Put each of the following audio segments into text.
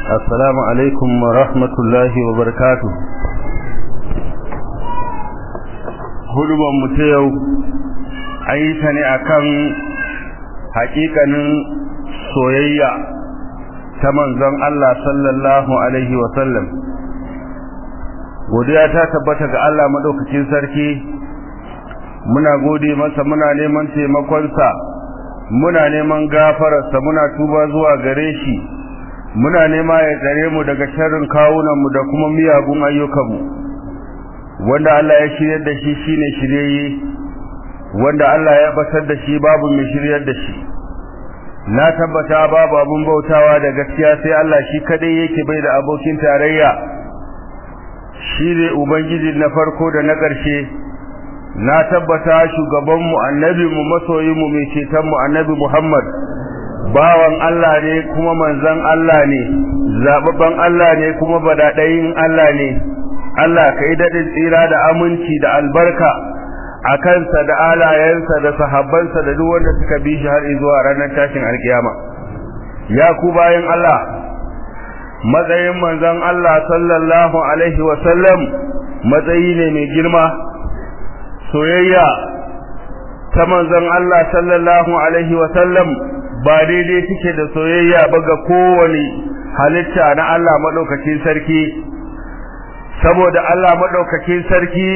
Assalamu alaikum wa rahmatullahi wa barakatuh. Hudubar mu ta yau an yi ta ne akan hakikanin soyayya ta manzon Allah sallallahu alaihi wa sallam. Godiya ta tabbata ga Allah madaukakin sarki, muna gode masa, muna neman taimakonsa, muna neman gafararsa, muna tuba zuwa gare shi, muna nema ya tsare mu daga sharrin kawunanmu da kuma miyagun ayyukanmu. Wanda Allah ya shiryar da shi shine shiryayye, wanda Allah ya batar da shi babu mai shiryar da shi. Na tabbata babu abun bautawa da gaskiya sai Allah shi kadai yake bai da abokin tarayya. Shi ne ubangiji na farko da na ƙarshe. Na tabbata shugabanmu, annabinmu, masoyinmu, mai cetonmu, annabi Muhammad bawan Allah ne kuma manzon Allah ne, zababban Allah ne kuma badadayin Allah ne. Allah kai dadin tsira da aminci da albarka a kansa da alayensa da sahabbansa da duk wanda suka bi shi har zuwa ranar tashin alkiyama. Ya ku bayan Allah, matsayin manzon Allah sallallahu alaihi wa sallam matsayi ne mai girma. Soyayya ta manzon Allah sallallahu alaihi wa sallam ba daidai take da soyayya ba ga kowane halitta na Allah madaukakin sarki, saboda Allah madaukakin sarki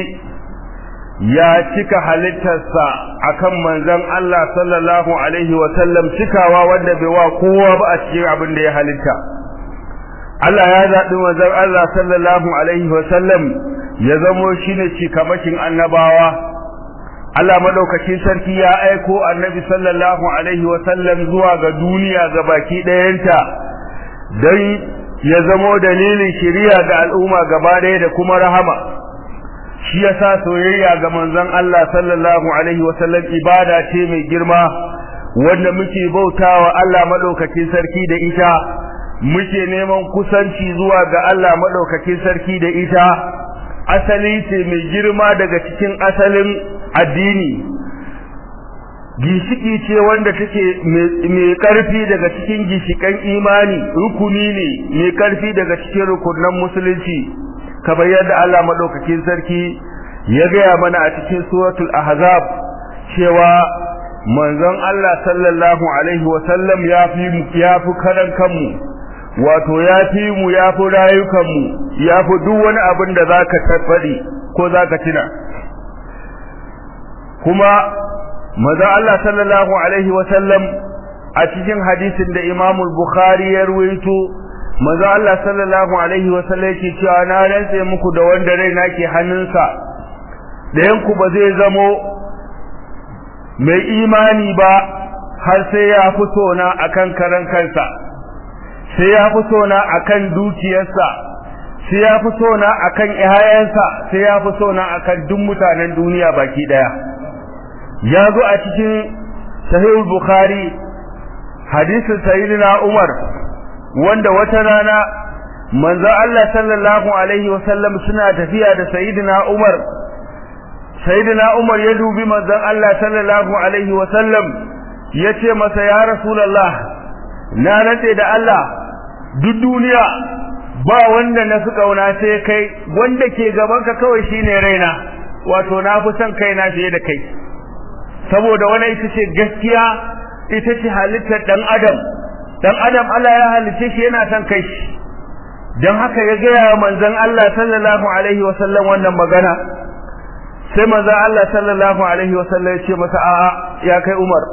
ya cika halittarsa akan manzon Allah sallallahu alaihi wa sallam cikawa wanda bai wa kowa ba a cikin abin da ya halitta. Allah ya zaɓi manzon Allah sallallahu alaihi wa sallam ya zamo shine cikamakin annabawa. Allah madaukakin sarki ya aiko annabi sallallahu alaihi wa sallam zuwa ga duniya ga baki ɗayanta don ya zamo dalilin shiriya ga al'umma gaba ɗaya da kuma rahama. Shi yasa soyayya ga manzon Allah sallallahu alaihi wa sallam ibada ce mai girma wanda muke bautawa Allah madaukakin sarki da ita, muke neman kusanci zuwa ga Allah madaukakin sarki da ita. Asali ce mai girma daga cikin asalin addini, gishiki ce wanda take mai karfi daga cikin gishikan imani, rukuni ne mai karfi daga cikin rukunan musulunci, kamar yadda Allah madaukakin sarki ya gaya mana a cikin suratul ahzab cewa manzon Allah sallallahu alaihi wa sallam ya fi karan kanmu, wato ya fi mu, ya fi rayukanmu, ya fi duk wani abin da zaka tabbadi ko zaka tuna. Kuma manzon Allah sallallahu alaihi wa sallam a cikin hadisin da Imam Bukhari ya ruwaito, manzon Allah sallallahu alaihi wa sallam yake cewa na rantse muku da wanda raina ke hannunsa, dayan ku ba zai zamo mai imani ba har sai ya fito na akan karan kansa, sai ya fito na akan dukiyarsa, sai ya fito na akan iyayensa, sai ya fito na akan duk mutanen duniya baki daya. Ya zo a cikin sahih bukhari hadisin sayyidina Umar wanda wata rana manzo Allah sallallahu alaihi wasallam suna tafiya da sayyidina Umar. Sayyidina Umar ya dubi manzo Allah sallallahu alaihi wasallam yace masa, ya rasulullah, na rantse da Allah duk duniya ba wanda na fi kauna sai kai, wanda ke gaban ka kawai shine raina, wato na fi son kaina fiye da kai. Saboda wannan ita ce gaskiya, ita ce halittar dan adam. Dan adam Allah ya halice shi yana son kai shi, dan haka ya gaya manzon Allah sallallahu alaihi wasallam wannan magana. Sai manzon Allah sallallahu alaihi wasallam ya ce masa, a'a ya kai Umar,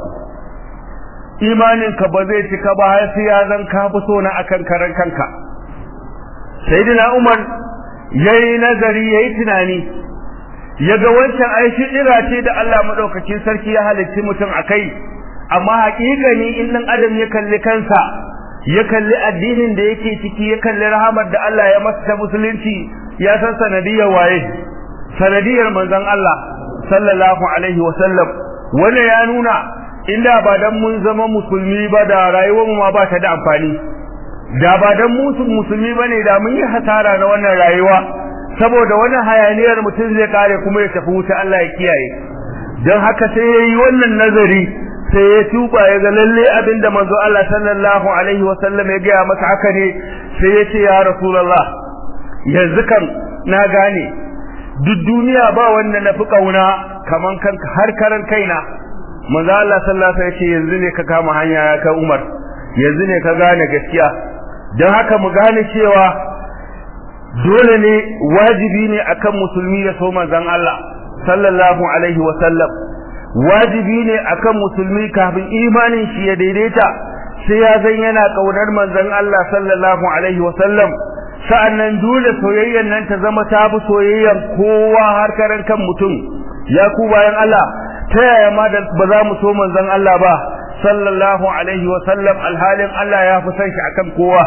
imaninka ba zai cika ba har sai ya zan ka fi so na akan karan kanka. Sayyidina Umar yayi nazari, yayi tunani, yaga wancan aishi ira ce da Allah madaukakin sarki ya halicci mutum akai, amma hakikani in dan adam ya kalli kansa, ya kalli addinin da yake ciki, ya kalli rahamar da Allah ya masa ta musulunci, ya san sanadiyar waye, sanadiyar manzon Allah sallallahu alaihi wasallam. Wannan ya nuna inda ba dan mun zama musulmi ba da rayuwar mu ma ba ta da amfani, da ba dan musulmi bane da mun yi hasara na wannan rayuwa, saboda wani hayaniyar mutum zai kare kuma ya tafi wuta, Allah ya kiyaye. Dan haka sai yayi wannan nazari, sai ya tuba ya ga lalle abinda manzo Allah sallallahu alaihi wasallam ya ga masa haka ne, sai ya ce ya rasulullah yanzu kan na gane duk duniya ba wanda na fi kauna kaman kanka har karan kaina. manzo Allah sallallahu alaihi wasallam ya ce yanzu ne ka kama hanya ya kai Umar, yanzu ne ka gane gaskiya. dan haka mu gane cewa dole ne wajibi ne akan musulmi ya so manzon Allah sallallahu alaihi wasallam. wajibi ne akan musulmi kafin imanin shi ya daidaita sai ya zan yana kaunar manzon Allah sallallahu alaihi wasallam. sa'annan dole soyayyan nan ta zama ta bi soyayyan kowa har karan kan mutum. ya ku bayan Allah, ta yaya ma da ba za mu so manzon Allah ba sallallahu alaihi wasallam alhalin Allah ya fi son shi akan kowa?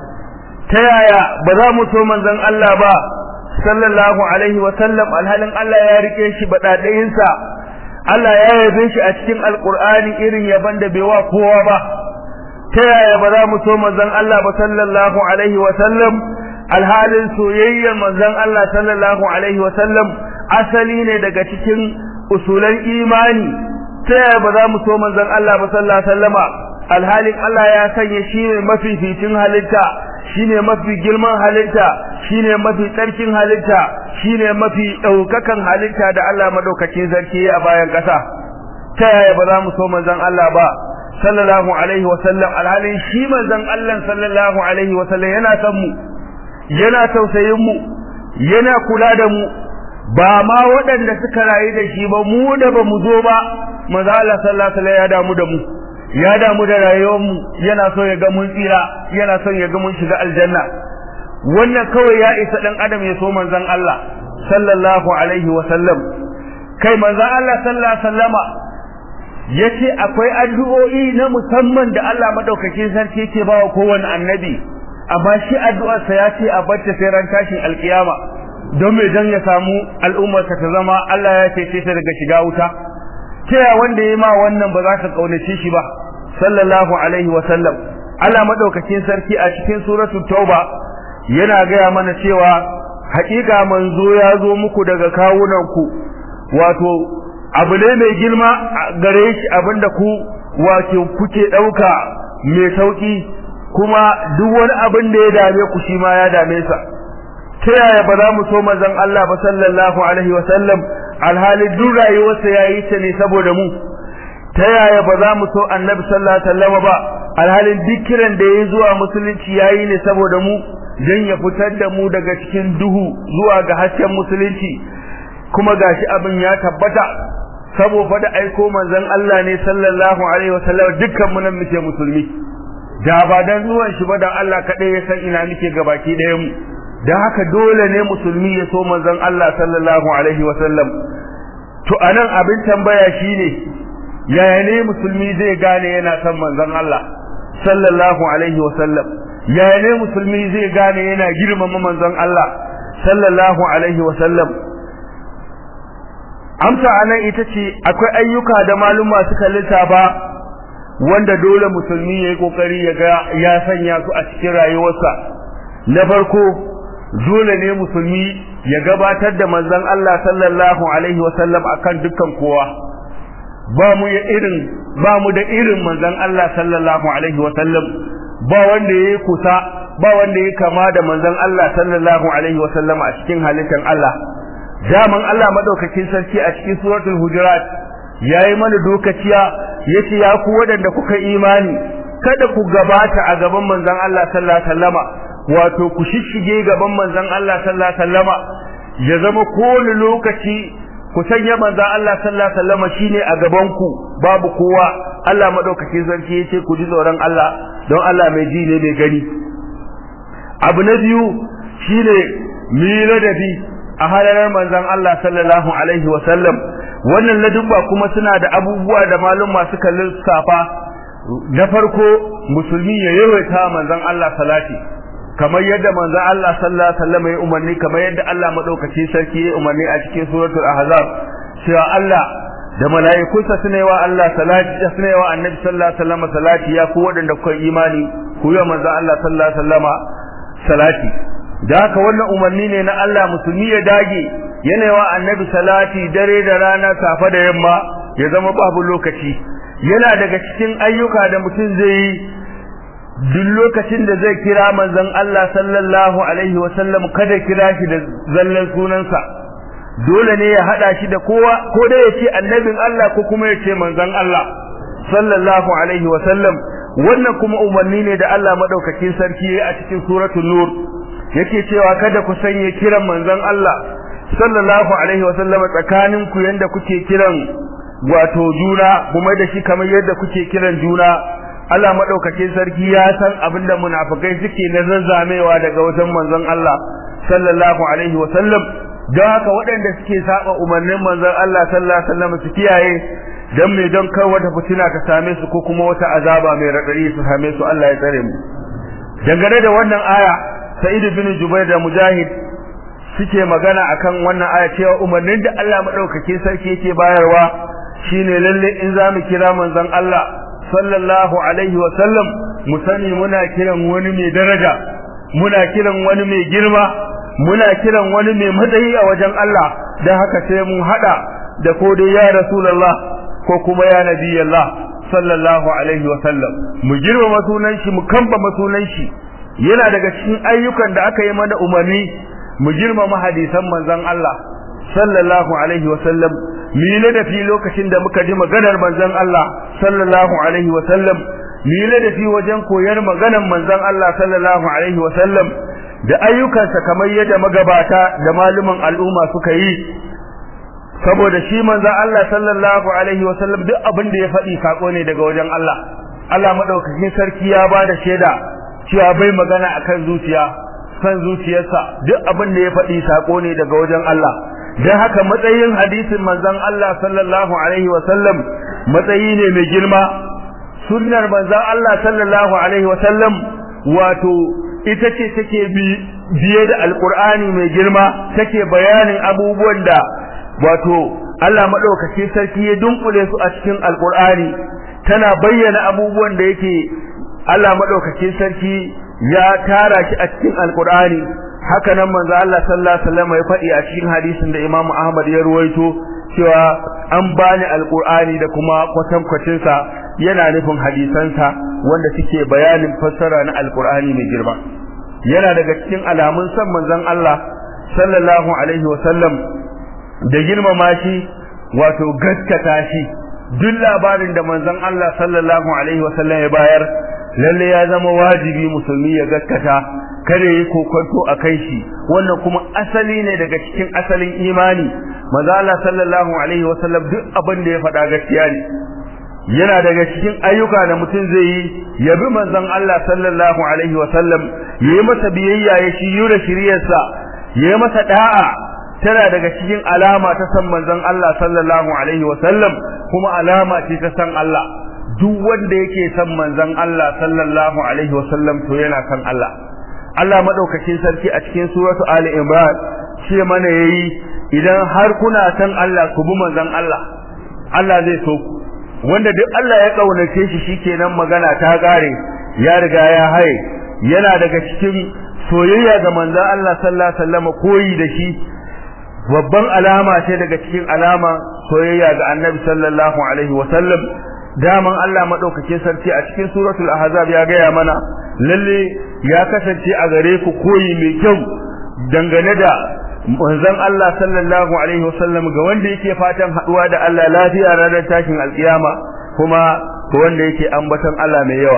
ta yaya ba za mu so manzon Allah ba sallallahu alaihi wasallam alhalin Allah ya rike shi badadayinsa? Allah ya yabe shi a cikin alqur'ani irin yaban da bai wa kowa ba. ta yaya ba za mu so manzon Allah ba sallallahu alaihi wasallam alhalin soyayyar manzon Allah sallallahu alaihi wasallam asali ne daga cikin usulan imani? ta yaya ba za mu so manzon Allah ba sallallahu alaihi wasallama alhalin Allah ya sanya shi ne mafificin halitta, shine mafi girman halitta, shine mafi tsarkin halitta, shine mafi daukakan halitta da Allah madaukakin sarki a bayan kasa? ta yaya ba za mu so manzon Allah ba sallallahu alaihi wasallam alhalin shi manzon Allah sallallahu alaihi wasallam yana san mu, yana tausayin mu, yana kula da mu? ba ma waɗanda suka rayu da shi ba, mu da ba mu zo ba manzon Allah sallallahu alaihi wasallam ya damu da mu, ya damu da rayuwar mu, yana so ya ga mun tsira, yana son ya ga mun shiga aljanna. wannan kawai ya isa dan adam ya so manzon Allah sallallahu alaihi wasallam. kai manzon Allah sallallahu alaihi wasallama yace akwai addu'o'i na musamman da Allah madaukakin sarki yake bawa kowanne annabi, amma shi addu'ar sa yace a barta sai ran tashin alkiyama don me dan ya samu al'ummar ta zama Allah ya cece ta daga shiga wuta. kira wanda yayi ma wannan ba za ka kaunace shi ba sallallahu alaihi wasallam. Allah madaukakin sarki a cikin suratul tauba yana gaya mana cewa hakika manzo ya zo muku daga kawunanku, wato abu ne mai girma gare shi abinda ku wato kuke dauka mai sauki, kuma duk wani abin da ya dame ku shi ma ya dame sa. ta yaya ba za mu so manzon Allah ba sallallahu alaihi wasallam alhali duk rayuwarsa yayi ta ne saboda mu? ta yaya ba za mu so annabi sallallahu alaihi wasallam ba alhalin duk kiran da yayi zuwa musulunci yayi ne saboda mu, dan ya fitar da mu daga cikin duhu zuwa ga hasken musulunci? kuma gashi abin ya tabbata saboda da aiko manzon Allah ne sallallahu alaihi wasallam dukkan mu nan muke musulmi. da ba dan zuwan shi ba dan Allah kadai ya san ina muke gabaki ɗayan mu. dan haka dole ne musulmi ya so manzon Allah sallallahu alaihi wasallam. to anan abin tambaya shine yaya ne musulmi zai gane yana son manzon Allah sallallahu alaihi wasallam? yaya ne musulmi zai gane yana girmama manzon Allah sallallahu alaihi wasallam? amsa anan ita ce akwai ayyuka da maluma suka lissafa wanda dole musulmi yayi kokari ya ga ya sanya su a cikin rayuwarsa. na farko, dole ne musulmi ya gabatar da manzon Allah sallallahu alaihi wasallam akan dukkan kowa. ba mu da irin manzon Allah sallallahu alaihi wasallam, ba wanda yake kusa, ba wanda yake kama da manzon Allah sallallahu alaihi wasallam a cikin halittar Allah. daman Allah madaukakin sarki a cikin suratul hujurat yayi mana dokaciya yace ya ku wadanda kuka imani kada ku gabata a gaban manzon Allah sallallahu alaihi wasallama, wato ku shishige gaban manzon Allah sallallahu alaihi wasallama, ya zama kowane lokaci ku sanya manzon Allah sallallahu alaihi wasallama shine a gaban ku, babu kowa. Allah madaukakin sarki yace ku ji tsoron Allah don Allah mai ji ne mai gani. abu na biyu shine miladabi a halalar manzon Allah sallallahu alaihi wasallam. wannan ladubba kuma suna da abubuwa da maluma suka lissafa. na farko, musulmi ya yawaita manzon Allah salati kamar yadda manzon Allah sallallahu alaihi wasallam ya umarni, kamar yadda Allah madaukakin sarki ya umarni a cikin suratul ahzab cewa Allah da mala'ikunsa suna yi wa Allah salati, suna yi wa annabi sallallahu alaihi wasallam salati. ya ku wadanda kuka imani ku yi manzon Allah sallallahu alaihi wasallam salati. da haka wannan umarni ne na Allah, musulmi ya dage yana wa annabi salati dare da rana, safa da yamma, ya zama babu lokaci. yana daga cikin ayyuka da mutum zai yi duk lokacin da zai kira manzon Allah sallallahu alaihi wasallam kada kira shi da zallan sunansa, dole ne ya hada shi da kowa, ko da yace annabin Allah ko kuma yace manzon Allah sallallahu alaihi wasallam. Wannan kuma umarni ne da Allah madaukakin sarki yayi a cikin suratul nur, yake cewa kada ku sanya kiran manzon Allah sallallahu alaihi wasallam tsakanin ku yanda kuke kiran wato juna, kuma da shi kamar yadda kuke kiran juna. Allah madaukakin sarki ya san abinda munafikai suke na zazzamewa daga wajen manzon Allah sallallahu alaihi wasallam. Don haka waɗanda suke saba umarnin manzon Allah sallallahu alaihi wasallam su kiyaye, dan me don kar wata fitina ta same su ko kuma wata azaba mai radadi su same su. Allah ya tsare mu. Dangane da wannan aya, Sa'id bin Jubair da Mujahid suke magana akan wannan aya cewa umarnin da Allah madaukakin sarki yake bayarwa shine lalle in zamu kira manzon Allah sallallahu alaihi wasallam mu sani muna kiran wani mai daraja, muna kiran wani mai girma, muna kiran wani mai matsayi a wajen Allah. Dan haka sai mun hada da ko dai ya rasulullah ko kuma ya nabiyullah sallallahu alaihi wasallam, mu girmama sunan shi, mu kamba sunan shi. Yana daga cikin ayyukan da aka yi mana umarni mu girmama hadisan manzon Allah sallallahu alaihi wasallam. Mu ladafi lokacin da muka ji maganar manzon Allah sallallahu alaihi wasallam, mu ladafi wajen koyar maganar manzon Allah sallallahu alaihi wasallam da ayyukansa kamar yadda magabata da maluman al'umma suka yi. Saboda shi manzon Allah sallallahu alaihi wasallam duk abin da ya faɗi sako ne daga wajen Allah. Allah madaukakin sarki ya bada shaida cewa bai magana akan zuciya, kan zuciyarsa, duk abin da ya faɗi sako ne daga wajen Allah. Dan haka matsayin hadisin manzon Allah sallallahu alaihi wasallam matsayi ne mai girma. Sunnar manzon Allah sallallahu alaihi wasallam wato ita ce take biye da alqur'ani mai girma, take bayanin abubuwan da wato Allah madaukake sarki ya dunkule su a cikin alqur'ani, tana bayyana abubuwan da yake Allah madaukake sarki ya tara shi a cikin alqur'ani. Haka nan manzo Allah sallallahu alaihi wasallam ya faɗi a cikin hadisin da Imam Ahmad ya ruwaito cewa an bani alqur'ani da kuma kwatankwacin sa, yana nufin hadisansa wanda suke bayanin fassara na alqur'ani mai girma. Yana daga cikin alamun san manzon Allah sallallahu alaihi wasallam da girmama shi wato gaskata shi. Duk labarin da manzon Allah sallallahu alaihi wasallam ya bayar lalle ya zama wajibi musulmi ya gaskata, kada yi kokonto akai shi. Wannan kuma asali ne daga cikin asalin imani. Manzo Allah sallallahu alaihi wasallam duk abin da ya faɗa gaskiya ne. Yana daga cikin ayyuka da mutum zai yi ya bi manzon Allah sallallahu alaihi wasallam, yayi masa biyayya, ya shiyu da shiriyarsa, yayi masa da'a. Tana daga cikin alama ta san manzon Allah sallallahu alaihi wasallam, kuma alama ce ta san Allah. Duk wanda yake san manzon Allah sallallahu alaihi wasallam to yana san Allah. Allah madaukakin sarki a cikin suratu Ali Imran ce mana yayi, idan har kuna san Allah ku bi manzon Allah, Allah zai so ku. Wanda duk Allah ya kaunace shi shikenan magana ta gare, ya riga ya haye. Yana daga cikin soyayya ga manzon Allah sallallahu alaihi wasallam koyi da shi, babban alama ce daga cikin alama soyayya ga Annabi sallallahu alaihi wasallam. Daman Allah madaukakin sarki a cikin suratul ahzab ya gaya mana lalle ya kasance a gare ku koyi mai kyau dangane da manzon Allah sallallahu alaihi wasallam ga wanda yake fatan haduwa da Allah lafiya ranar tashin alkiyama, kuma ga wanda yake ambaton Allah mai yawa.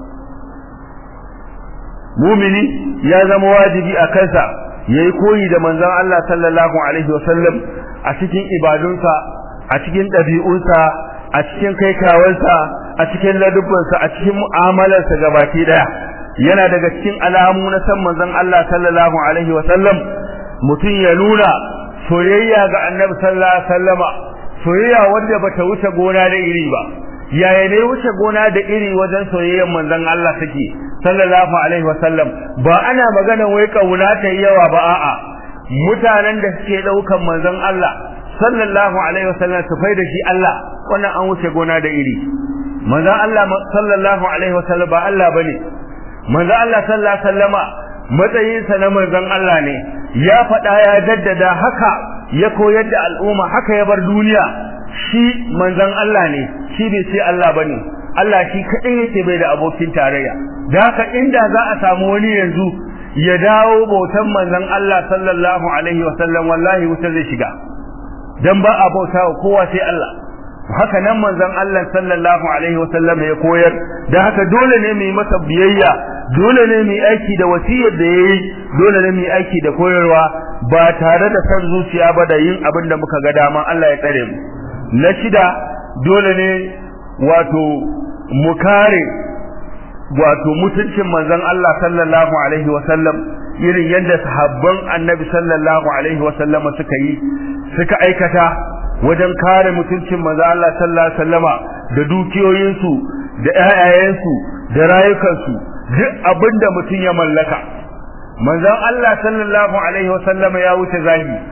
Mumini ya zama wajibi a kansa yayi koyi da manzon Allah sallallahu alaihi wasallam a cikin ibadunsa, a cikin dabi'unsa, a cikin kaikawarsa, a cikin ladubbansa, a cikin mu'amalarsa gabaki daya. Yana daga cikin alamu na san manzon Allah sallallahu alaihi wasallam mutum ya nuna soyayya ga Annabi sallallahu alaihi wasallama, soyayya wanda bata wuce gona da iri ba. Yaya ne wuce gona da iri wajen soyayyar manzon Allah take sallallahu alaihi wasallam? Ba ana magana wai kauna ta yawa ba, a'a, mutanen da suke daukan manzon Allah sallallahu alaihi wasallam su faida shi Allah, wannan an wuce gona da iri. Manzon Allah sallallahu alaihi wasallam ba Allah bane. Manzon Allah sallallahu alaihi wasallama matsayinsa na manzon Allah ne, ya faɗa ya jaddada haka, ya koyar da al'umma haka, ya bar duniya. Shi manzon Allah ne, shi bai ce Allah bane. Allah shi kadai yake bai da abokin tarayya da haka inda za a samu wani yanzu ya dawo bautan manzon Allah sallallahu alaihi wasallam wallahi wuta zai shiga dan ba a bauta wa kowa sai Allah haka nan manzon Allah sallallahu alaihi wasallam ya koyar da haka dole ne mu yi masa biyayya dole ne mu yi aiki da wasiyar da yayi dole ne mu yi aiki da koyarwa ba tare da san zuciya ba da yin abin da muka ga dama Allah ya tsare mu na shida dole ne wato mu kare wato mutuncin manzon Allah sallallahu alaihi wasallam irin yadda sahabban annabi sallallahu alaihi wasallam suka aikata wajen kare mutuncin manzon Allah sallallahu alaihi wasallama da dukiyoyinsu da ƴaƴayensu da rayukansu duk abinda mutum ya mallaka manzon Allah sallallahu alaihi wasallama ya wuce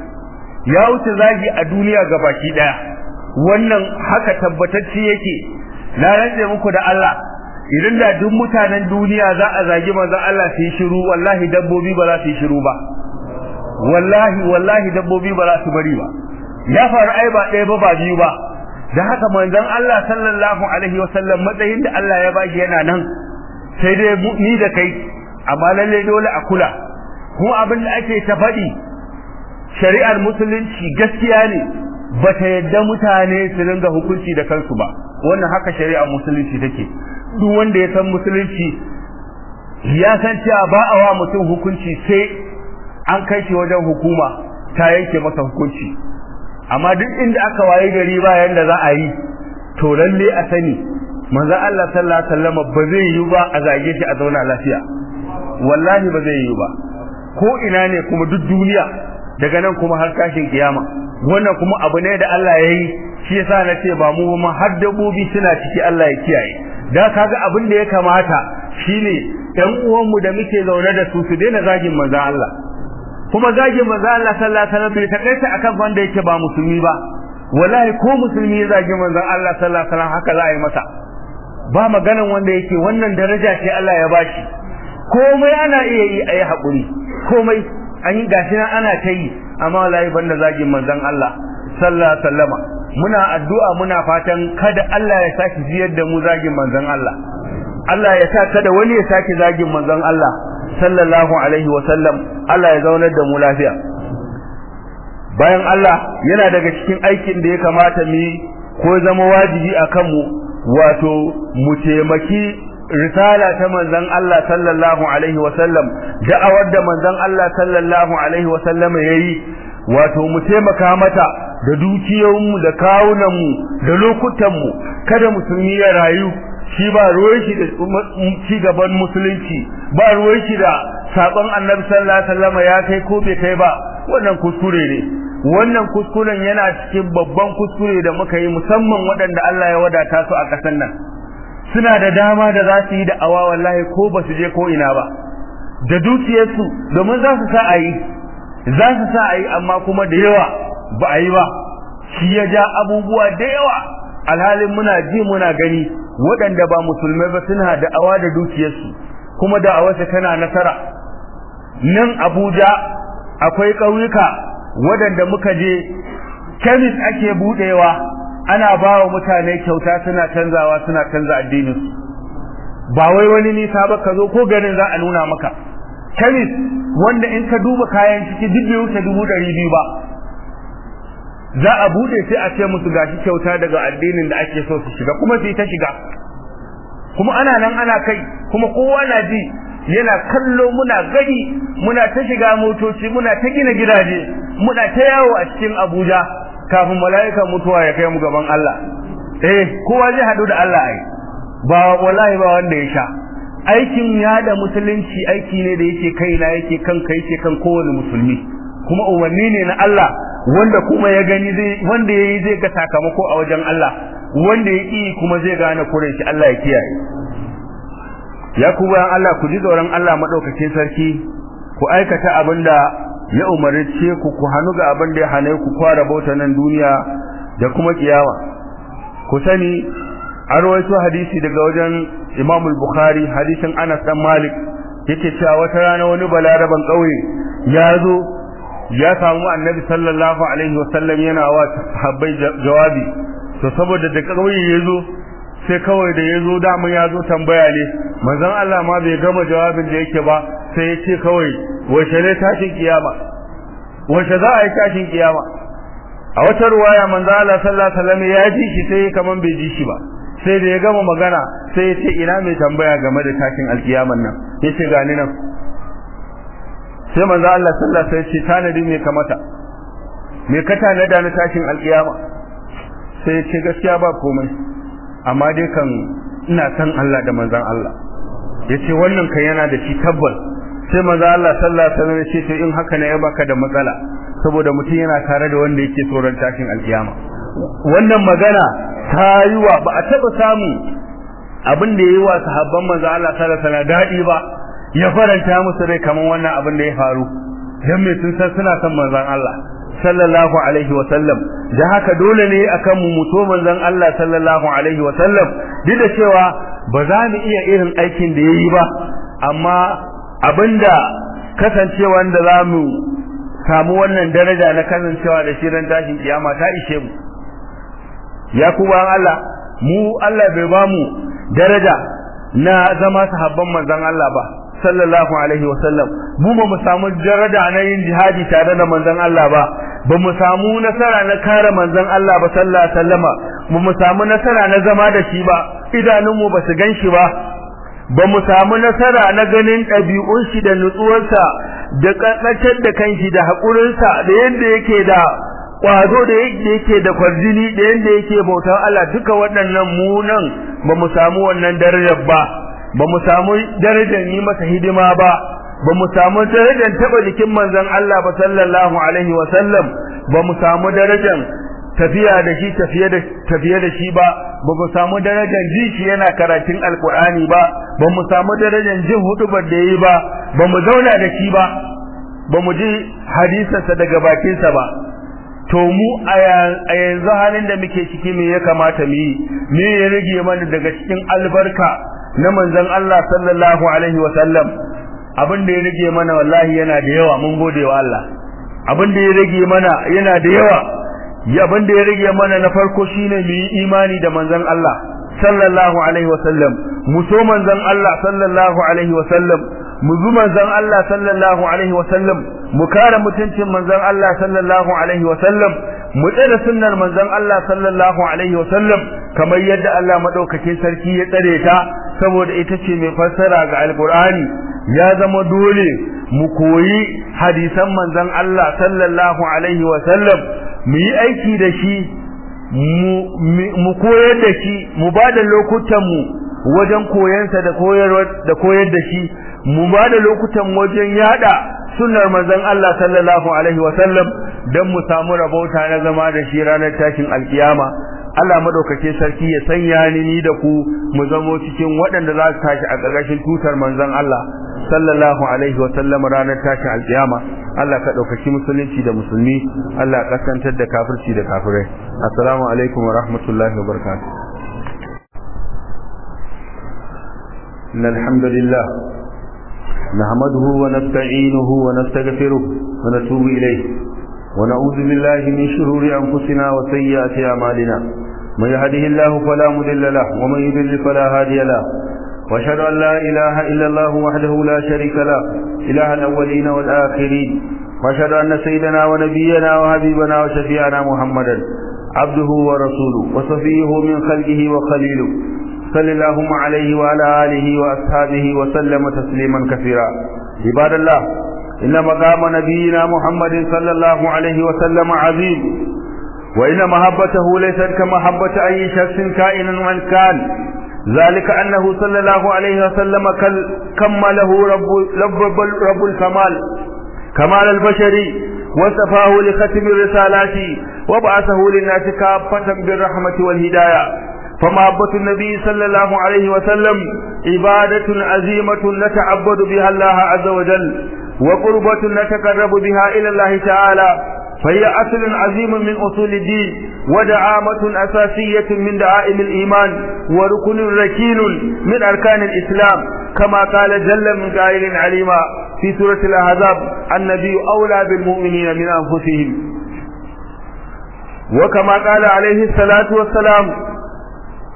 zagi a duniya gabaki daya wannan haka tabbatacce yake na rantse muku da Allah idan da duk mutanen duniya za a zagi manzon Allah su yi shiru wallahi dabbobi ba za su yi shiru ba wallahi dabbobi ba za su bari ba ya faru ai ba ɗaya ba biyu ba da haka manzon Allah sallallahu alaihi wasallam matsayin da Allah ya bashi yana nan sai dai ni da kai amma lalle dole a kula kuma abin da ake ta faɗi shari'ar musulunci gaskiya ne bata yadda mutane su ringa hukunci da kansu ba wannan haka shari'ar musulunci take duk wanda ya san musulunci ya san cewa ba a wa mutum hukunci sai an kai shi wajen hukuma ta yanke masa hukunci amma duk inda aka waye gari ba yanda za a yi to lalle a sani manzo Allah sallallahu alaihi wasallam ba zai yi ba a zage shi a zauna lafiya wallahi ba zai yi ba ko ina ne kuma duk duniya daga nan kuma har tashin kiyama wannan kuma abu ne da Allah ya yi shi yasa na ce ba mu ma har dabbobi suna ciki Allah ya kiyaye da kaga abin da ya kamata shine ɗan uwanmu da muke zaune da su daina zagin manzon Allah kuma zagin manzon Allah sallallahu alaihi wasallam bai takaita akan wanda yake ba musulmi ba wallahi ko musulmi ya zagi manzon Allah sallallahu alaihi wasallam haka za a yi masa ba maganan wanda yake wannan daraja ce Allah ya bashi komai ana iya yi ayi hakuri komai an yi gashi nan ana ta yi amma wallahi banda zagin manzon Allah sallallahu alaihi wasallam muna addu'a muna fatan kada Allah ya saki jiyar da mu zagin manzon Allah Allah ya sa kada wani ya saki zagin manzon Allah sallallahu alaihi wasallam Allah ya zaunar da mu lafiya bayan Allah yana daga cikin aikin da ya kamata mu ko zama wajibi akan mu wato mu taimaki risala ta manzon Allah sallallahu alaihi wasallam da'awar da manzon Allah sallallahu alaihi wasallam yayi wato mu taimaka mata da dukiyoyinmu da kawunanmu da lokutanmu kada musulmi ya rayu shi ba ruwan shi da ci gaban musulunci ba ruwan shi da sakon annabi sallallahu alaihi wasallam ya kai ko bai kai ba wannan kuskure ne wannan kuskuren yana cikin babban kuskure da muka yi musamman waɗanda Allah ya wadata su a ƙasar nan suna da dama da za su yi da awa wallahi ko ba su je ko ina ba da dukiyarsu domin za su sa a yi amma kuma da yawa ba a yi ba shi ya ja abubuwa da yawa alhalin muna ji muna gani waɗanda ba musulmai ba suna da awa da dukiyarsu kuma da awarsa tana nasara nan Abuja akwai ƙauyuka waɗanda muka je kemis ake buɗewa ana ba wa mutane kyauta suna canza addininsu ba wai wani nisa ba ka zo ko garin za a nuna maka kemis wanda in ka duba kayan ciki duk bai wuce 200 ba za a bude sai a ce musu gashi kyauta daga addinin da ake so su shiga kuma sai ta shiga kuma ana nan ana kai kuma kowa na ji yana kallo muna gani muna ta shiga motoci muna ta gina gidaje muna ta yawo a cikin Abuja kafin mala'ikan mutuwa ya kai mu gaban Allah kowa zai hadu da Allah ai ba wallahi ba wanda ya sha aikin yada musulunci aiki ne da yake kaina yake kanka yake kan kowane musulmi kuma umarni ne na Allah wanda kuma ya gani wanda yayi zai ga sakamako a wajen Allah wanda ya yi kuma zai gane kuren shi Allah ya kiyaye ya ku bayan Allah ku ji tsoron Allah madaukakin sarki ku aikata abinda ya umarce ku hanu ga abinda ya hane ku kwara bauta nan duniya da kuma kiyama ku sani an rawaito hadisi daga wajen Imam al-Bukhari hadisin Anas dan Malik yake cewa wata rana wani balaraban kauye ya zo ya samu Annabi sallallahu alaihi wasallam yana wa sahabbai jawabi to saboda da kauye yazo sai kawai da yazo damun yazo tambaya ne manzon Allah ma bai gama jawabin da yake ba sai ya ce kawai wace ne tashin kiyama wace za a yi tashin kiyama a wata ruwaya manzon Allah sallallahu alaihi wasallam ya ji shi sai kaman bai ji shi ba sai da ya gama magana sai ya ce ina mai tambaya game da tashin alkiyaman nan yace gani nan sai manzon Allah sallallahu alaihi wasallam ya ce tanadi me kamata me ka tanada na tashin alkiyama sai ya ce gaskiya ba komai amma dai kan ina san Allah da manzon Allah yace wannan kan yana da shi tabbas sai manzon Allah sallallahu alaihi wasallam ya ce to in haka ne ya baka da matsala saboda mutum yana tare da wanda yake tsoron tashin alkiyama wannan magana ta yi wa ba a taba samu abin da yayi wa sahabban manzon Allah sallallahu alaihi wasallam dadi ba ya faranta musu rai kaman wannan abin da ya faru dan me sun san suna son manzon Allah sallallahu alaihi wa sallam da haka dole ne akan mu muto manzon Allah sallallahu alaihi wa sallam duk da cewa ba za mu iya irin aikin da yayi ba amma abinda kasancewa da zamu samu wannan daraja na kasancewa da shirin tashin kiyama ta ishe mu ya kuma Allah mu Allah bai ba mu daraja na zama sahabban manzon Allah ba sallallahu alaihi wa sallam mu ba mu samu daraja na yin jihadi tare da manzon Allah ba mu samu nasara na kare manzon Allah ba sallallahu alaihi wasallama mu samu nasara na zama da shi ba idanunmu ba su ganshi ba mu samu nasara na ganin ɗabi'un shi da nutsuwarsa da kakkatar da kanshi da haƙurinsa da yadda yake da kwazo da yake da kwarjini da yadda yake bautar Allah duka waɗannan mu nan ba mu samu wannan darajar ba mu samu darajar yi masa hidima ba mu samu darajar taba jikin manzon Allah ba sallallahu alaihi wa sallam ba mu samu darajar tafiya da shi tafiye da shi ba mu samu darajar ji shi yana karatun alqur'ani ba mu samu darajar jin hudubar da yayi ba mu zauna da shi ba mu ji hadisansa daga bakinsa ba to mu a yanzu halin da muke ciki me ya kamata mu yi me ya rage mana daga cikin albarka na manzon Allah sallallahu alaihi wa sallam abin da ya rage mana wallahi yana da yawa mun gode wa Allah abin da ya rage mana yana da yawa abin da ya rage mana na farko shine mu yi imani da manzon Allah sallallahu alaihi wa sallam mu so manzon Allah sallallahu alaihi wa sallam mu bi manzon Allah sallallahu alaihi wa sallam mu kare mutuncin manzon Allah sallallahu alaihi wa sallam mu tsare sunnar manzon Allah sallallahu alaihi wa sallam kamar yadda Allah madaukakin sarki ya tsare ta saboda ita ce mai fassara ga alqur'ani ya zama dole mu koyi hadisan manzon Allah sallallahu alaihi wa sallam mu yi aiki da shi mu koyar da shi mu bada lokutan mu wajen koyansa da koyar da shi mu bada lokutan wajen yada sunnar manzon Allah sallallahu alaihi wa sallam dan mu samu rabauta na zama da shi ranar tashin alkiyama Allah madaukake sarki ya sanya ni da ku mu zamo cikin waɗanda za su tashi a ƙarƙashin tutar manzon Allah sallallahu alaihi wa sallam ranar tashin alkiyama Allah ka daukaki musulunci da musulmi Allah ka kasantar da kafirci da kafirai assalamu alaikum wa rahmatullahi wa barakatuh innal hamdalillah nahmaduhu wa nasta'inuhu wa nastaghfiruh wa natubu ilayh ونعوذ بالله من شرور أنفسنا وسيئات أعمالنا من يهده الله فلا مضل له ومن يضلل فلا هادي له وأشهد أن لا إله إلا الله وحده لا شريك له إله الأولين والآخرين وأشهد أن سيدنا ونبينا وحبيبنا وشفيعنا محمدا عبده ورسوله وصفيه من خلقه وخليله صلى اللهم عليه وعلى آله وأصحابه وسلم تسليما كثيرا عباد الله إن مقام نبينا محمد صلى الله عليه وسلم عظيم وإن محبته ليست كمحبة أي شخص كائن من كان ذلك أنه صلى الله عليه وسلم كمله رب الكمال كمال البشري وصفاه لختم الرسالات وبعثه للناس كافة بالرحمة والهداية فمحبة النبي صلى الله عليه وسلم عبادة عظيمة نتعبد بها الله عز وجل وقربة نتقرب بها إلى الله تعالى فهي أصل عظيم من أصول الدين ودعامة أساسية من دعائم الإيمان وركن ركين من أركان الإسلام كما قال جل من قائل عليما في سورة الأحزاب النبي أولى بالمؤمنين من أنفسهم وكما قال عليه الصلاة والسلام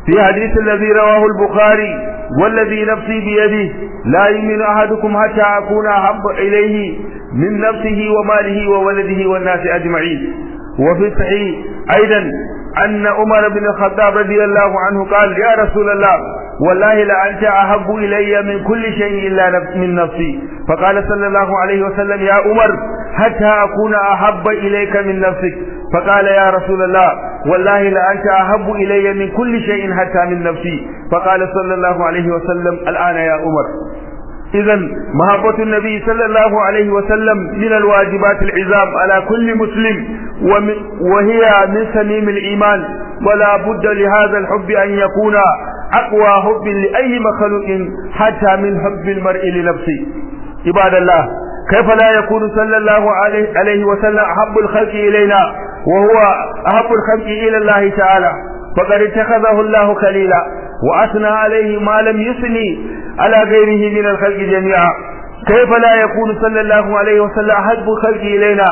في حديث الذي رواه البخاري والذي نفسي بيده لا يؤمن أحدكم حتى أكون أحب إليه من نفسه وماله وولده والناس أجمعين. وفي الصحيح أيضا أن عمر بن الخطاب رضي الله عنه قال يا رسول الله والله لأنت أحب إلي من كل شيء إلا من نفسي. فقال صلى الله عليه وسلم يا عمر حتى أكون أحب إليك من نفسك. فقال يا رسول الله والله لأنت أحب إلي من كل شيء حتى من نفسي. فقال صلى الله عليه وسلم الآن يا عمر. إذن محبة النبي صلى الله عليه وسلم من الواجبات العظام على كل مسلم وهي من سميم الإيمان، ولا بد لهذا الحب أن يكون أقوى حب لأي مخلوق حتى من حب المرء لنفسه. عباد الله كيف لا يكون صلى الله عليه وسلم أحب الخلق إلينا وهو أحب الخلق إلى الله تعالى، فقد اتخذه الله خليلا وأثنى عليه ما لم يثني على غيره من الخلق جميعا. كيف لا يكون صلى الله عليه وسلم أحب الخلق إلينا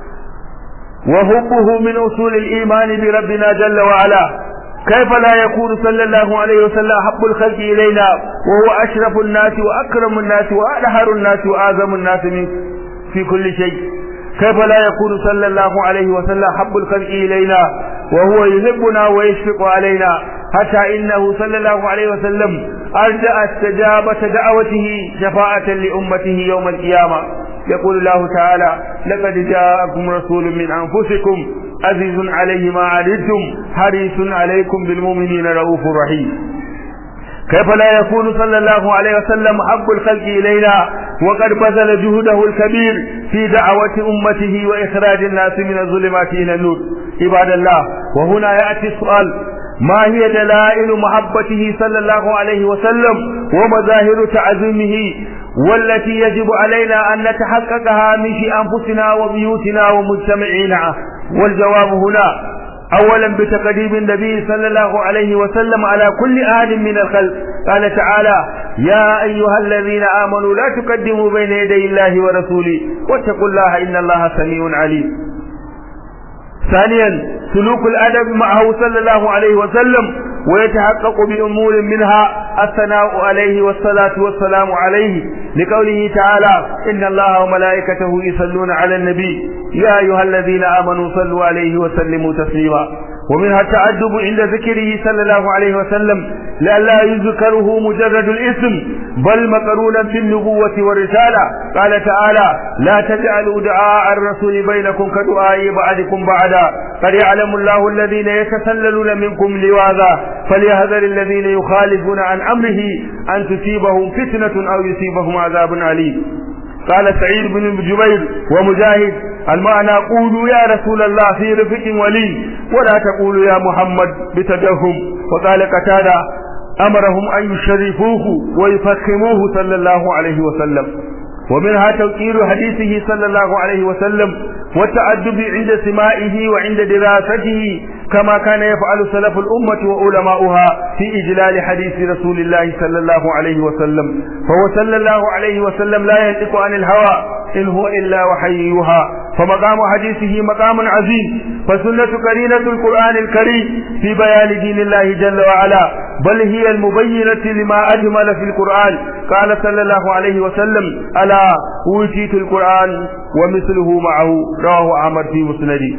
وحبه من أصول الإيمان بربنا جل وعلا؟ كيف لا يكون صلى الله عليه وسلم أحب الخلق إلينا وهو أشرف الناس وأكرم الناس وأدهر الناس وأعظم الناس في كل شيء؟ كيف لا يكون صلى الله عليه وسلم أحب الخلق إلينا وهو يحبنا ويشفق علينا، حتى إنه صلى الله عليه وسلم أرجع استجابة دعوته شفاعة لأمته يوم القيامة. يقول الله تعالى لقد جاءكم رسول من أنفسكم عزيز عليه ما عنتم حريص عليكم بالمؤمنين رؤوف رحيم. كيف لا يكون صلى الله عليه وسلم أحب الخلق إلينا وقد بذل جهده الكبير في دعوة أمته وإخراج الناس من الظلمات إلى النور؟ عباد الله وهنا يأتي السؤال: ما هي دلائل محبته صلى الله عليه وسلم ومظاهر تعظيمه والتي يجب علينا أن نتحققها من في أنفسنا وبيوتنا ومجتمعنا؟ والجواب هنا أولا بتقديم النبي صلى الله عليه وسلم على كل أحد من الخلق. قال تعالى يا أيها الذين آمنوا لا تقدموا بين يدي الله ورسوله واتقوا الله إن الله سميع عليم. ثانيا سلوك الأدب معه صلى الله عليه وسلم ويتحقق بأمور منها الثناء عليه والصلاة والسلام عليه، لقوله تعالى إن الله وملائكته يصلون على النبي يا أيها الذين آمنوا صلوا عليه وسلموا تسليما. ومنها التعجب عند ذكره صلى الله عليه وسلم لئلا يذكره مجرد الاسم بل مقرونا في النبوة والرسالة. قال تعالى لا تجعلوا دعاء الرسول بينكم كدعاء بعضكم بعضا قد يعلم الله الذين يتسللون منكم لواذا فليحذر الذين يخالفون عن أمره أن تصيبهم فتنة أو يصيبهم عذاب أليم. قال سعيد بن جبير ومجاهد المعنى قولوا يا رسول الله في رفق ولي ولا تقولوا يا محمد بتدهم. وقال قتادة أمرهم أن يشرفوه ويفخموه صلى الله عليه وسلم. ومنها توقير حديثه صلى الله عليه وسلم والتأدب عند سماعه وعند دراسته كما كان يفعل سلف الأمة وعلماؤها في إجلال حديث رسول الله صلى الله عليه وسلم. فهو صلى الله عليه وسلم لا ينطق عن الهوى إن هو إلا وحي يوحى، فمقام حديثه مقام عظيم، فسنة قرينة القرآن الكريم في بيان دين الله جل وعلا بل هي المبينة لما أجمل في القرآن. قال صلى الله عليه وسلم ألا أوتيت القرآن ومثله معه، رواه أحمد في مسنده.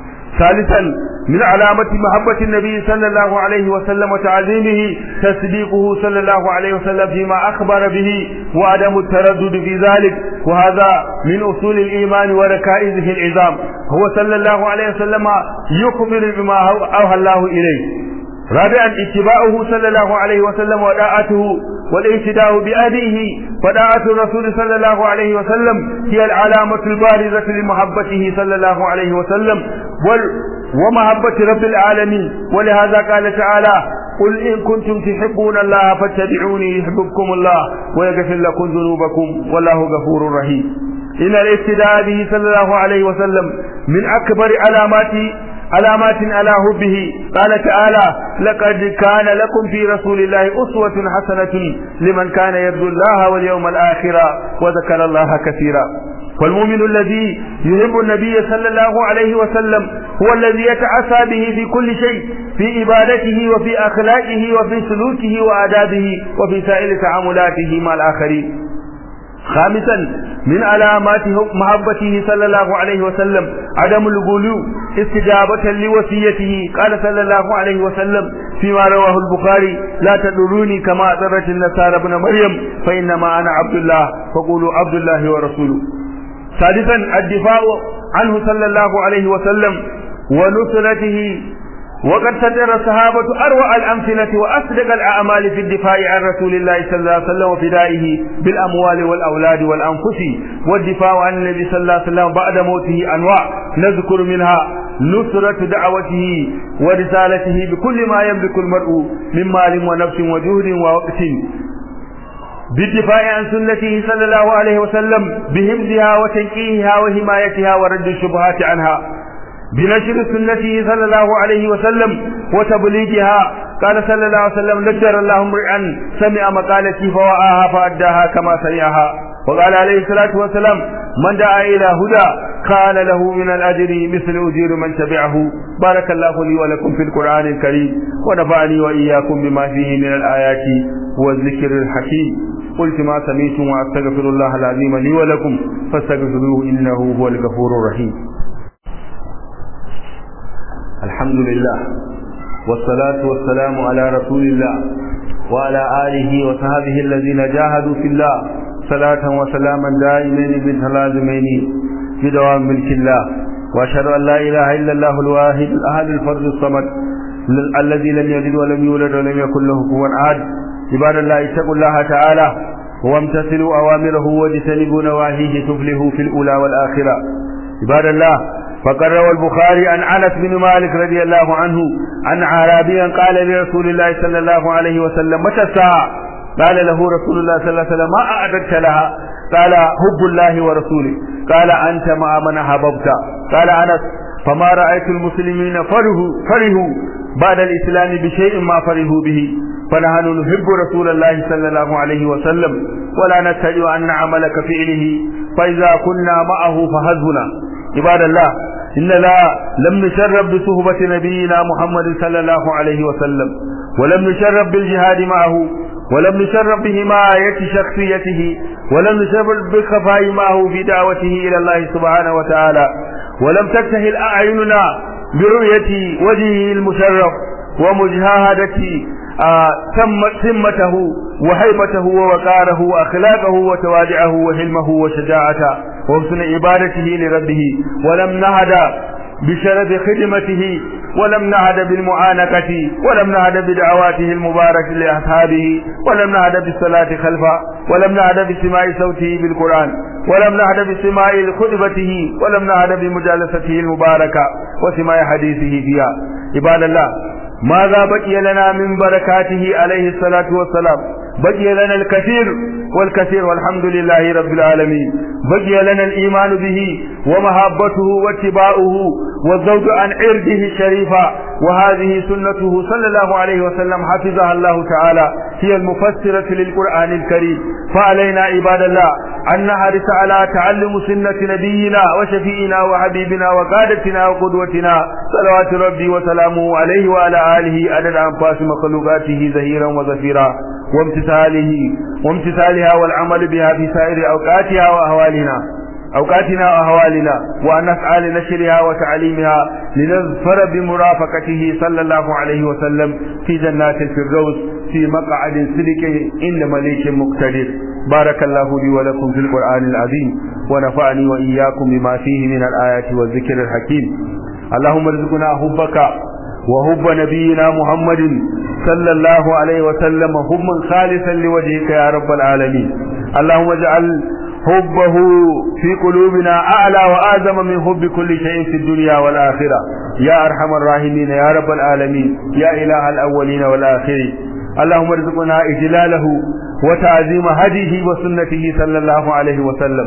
ثالثا من علامة محبة النبي صلى الله عليه وسلم وتعظيمه تصديقه صلى الله عليه وسلم فيما أخبر به وعدم التردد في ذلك، وهذا من أصول الإيمان وركائزه العظام. هو صلى الله عليه وسلم يخبر بما أوحى الله إليه. رابعا اتباعه صلى الله عليه وسلم وداعته والاهتداء بهديه، فداعة الرسول صلى الله عليه وسلم هي العلامة البارزة لمحبته صلى الله عليه وسلم ومحبة رب العالمين. ولهذا قال تعالى قل إن كنتم تحبون الله فاتبعوني يحببكم الله ويغفر لكم ذنوبكم والله غفور رحيم. إن الاهتداء به صلى الله عليه وسلم من أكبر علامات على حبه. قال تعالى لقد كان لكم في رسول الله أسوة حسنة لمن كان يرجو الله واليوم الآخر وذكر الله كثيرا. فالمؤمن الذي يحب النبي صلى الله عليه وسلم هو الذي يتعسى به في كل شيء، في عبادته وفي أخلاقه وفي سلوكه وآدابه وفي سائر تعاملاته مع الآخرين. خامسا من علامات محبته صلى الله عليه وسلم عدم الغلو استجابة لوصيته. قال صلى الله عليه وسلم فيما رواه البخاري: لا تدروني كما أدرت النصارى ابن مريم فإنما أنا عبد الله فقولوا عبد الله ورسوله. سادسا الدفاع عنه صلى الله عليه وسلم ونصرته. وقد صدر الصحابة أروع الأمثلة وأصدق الأعمال في الدفاع عن رسول الله صلى الله عليه وسلم وفدائه بالأموال والأولاد والأنفس. والدفاع عن النبي صلى الله عليه وسلم بعد موته أنواع نذكر منها نصرة دعوته ورسالته بكل ما يملك المرء من مال ونفس وجهد ووقت، بالدفاع عن سنته صلى الله عليه وسلم بحفظها وتنقيهها وحمايتها ورد الشبهات عنها، بنشر سنته صلى الله عليه وسلم وتبليغها. قال صلى الله عليه وسلم: نجر الله امرئا سمع مقالتي فوعاها فأداها كما سمعها. وقال عليه الصلاة والسلام: من دعا إلى هدى كان له من الأجر مثل أجير من تبعه. بارك الله لي ولكم في القرآن الكريم ونفعني وإياكم بما فيه من الآيات والذكر الحكيم. قلت ما سمعتم وأستغفر الله العظيم لي ولكم فاستغفروه إنه هو الغفور الرحيم. الحمد لله والصلاة والسلام على رسول الله وعلى آله وصحبه الذين جاهدوا في الله صلاة وسلاما دائمين متلازمين بدوام ملك الله. وأشهد أن لا إله إلا الله الواحد الأحد الفرد الصمد الذي لم يلد ولم يولد ولم يكن له كفوا أحد. عباد الله اتقوا الله تعالى وامتثلوا أوامره واجتنبوا نواهيه تفلحوا في الأولى والآخرة. عباد الله، فقد روى البخاري عن أنس بن مالك رضي الله عنه عن أعرابيا قال لرسول الله صلى الله عليه وسلم: متى الساعة؟ قال له رسول الله صلى الله عليه وسلم: ما أعددت لها؟ قال: حب الله ورسوله. قال: أنت مع من أحببت. قال أنس: فما رأيت المسلمين فرحوا بعد الإسلام بشيء ما فرحوا به، فنحن نحب رسول الله صلى الله عليه وسلم ولا نتبع أن نعمل كفعله، فإذا كنا معه فحسبنا. عباد الله، إننا لم نشرف بصحبة نبينا محمد صلى الله عليه وسلم، ولم نشرف بالجهاد معه، ولم نشرف بحماية شخصيته، ولم نشرف بالخفاء معه في دعوته إلى الله سبحانه وتعالى، ولم تكتهل أعيننا برؤية وجهه المشرف ومجاهدة ثمته وهيبته ووقاره وأخلاقه وتواضعه وحلمه وشجاعته وحسن عبادته لربه، ولم نهد بشرف خدمته، ولم نهد بالمعانقة، ولم نهد بدعواته المباركة لأصحابه، ولم نهد بالصلاة خلفه، ولم نهد بسماع صوته بالقرآن، ولم نهد بسماع خطبته، ولم نهد بمجالسته المباركة وسماع حديثه فيها. عباد الله، ماذا بقي لنا من بركاته عليه الصلاة والسلام؟ بقي لنا الكثير والكثير والحمد لله رب العالمين. بقي لنا الإيمان به ومحبته واتباعه والزوج عن عرضه الشريفة، وهذه سنته صلى الله عليه وسلم حفظها الله تعالى، هي المفسرة للقرآن الكريم. فعلينا عباد الله أن نحرص على تعلم سنة نبينا وشفيئنا وحبيبنا وقادتنا وقدوتنا صلوات ربي وسلامه عليه وعلى آله عدد أنفاس مخلوقاته زهيرا وزفيرا، وامتثالها والعمل بها في سائر أوقاتنا وأهوالنا، وأن نسعى لنشرها وتعليمها لنظفر بمرافقته صلى الله عليه وسلم في جنات الفردوس في مقعد صدق عند مليك مقتدر. بارك الله لي ولكم في القرآن العظيم ونفعني وإياكم بما فيه من الآيات والذكر الحكيم. اللهم ارزقنا حبك وحب نبينا محمد صلى الله عليه وسلم حبا خالصا لوجهك يا رب العالمين. اللهم اجعل حبه في قلوبنا أعلى وأعظم من حب كل شيء في الدنيا والآخرة يا أرحم الراحمين يا رب العالمين يا إله الأولين والآخرين. اللهم ارزقنا إجلاله وتعظيم هديه وسنته صلى الله عليه وسلم.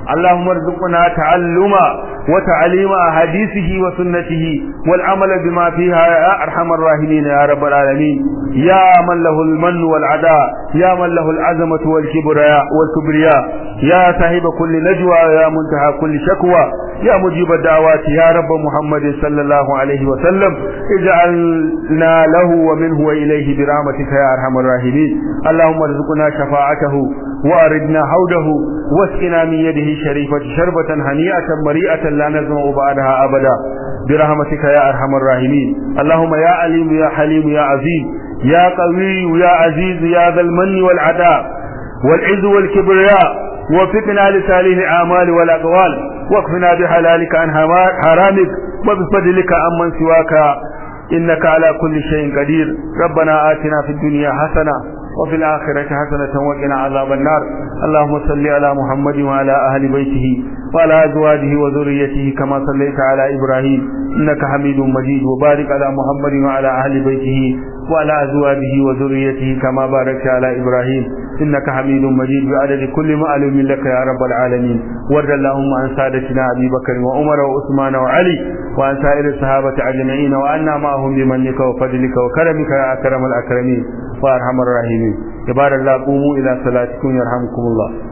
اللهم ارزقنا تعلم وتعليم أحاديثه وسنته والعمل بما فيها يا أرحم الراحمين يا رب العالمين. يا من له المن والعداء، يا من له العظمة والكبرياء، يا صاحب كل نجوى، يا منتهى كل شكوى، يا مجيب الدعوات، يا رب محمد صلى الله عليه وسلم اجعلنا له ومنه وإليه برحمتك يا أرحم الراحمين. اللهم ارزقنا شفاعته وأردنا حوضه واسقنا من يده الشريفة شربة هنيئة مريئة لا نزمع بعدها أبدا برحمتك يا أرحم الراحمين. اللهم يا عليم يا حليم يا عزيز يا قوي يا عزيز يا ذا المن والعداء والعز والكبرياء، وفقنا لصالح الأعمال والأقوال، واكفنا بحلالك عن حرامك وبفضلك عمن سواك إنك على كل شيء قدير. ربنا آتنا في الدنيا حسنة وفي الآخرة حسنة وقنا عذاب النار. اللهم صل على محمد وعلى أهل بيته وعلى أزواجه وذريته كما صليت على إبراهيم إنك حميد مجيد، وبارك على محمد وعلى أهل بيته وعلى أزواجه وذريته كما باركت على إبراهيم إنك حميد مجيد بعدد كل معلوم لك يا رب العالمين. وارض اللهم عن سادتنا أبي بكر وعمر وعثمان وعلي وعن سائر الصحابة أجمعين وعنا معهم بمنك وفضلك وكرمك يا أكرم الأكرمين وأرحم الراحمين. عباد الله قوموا إلى صلاتكم يرحمكم الله.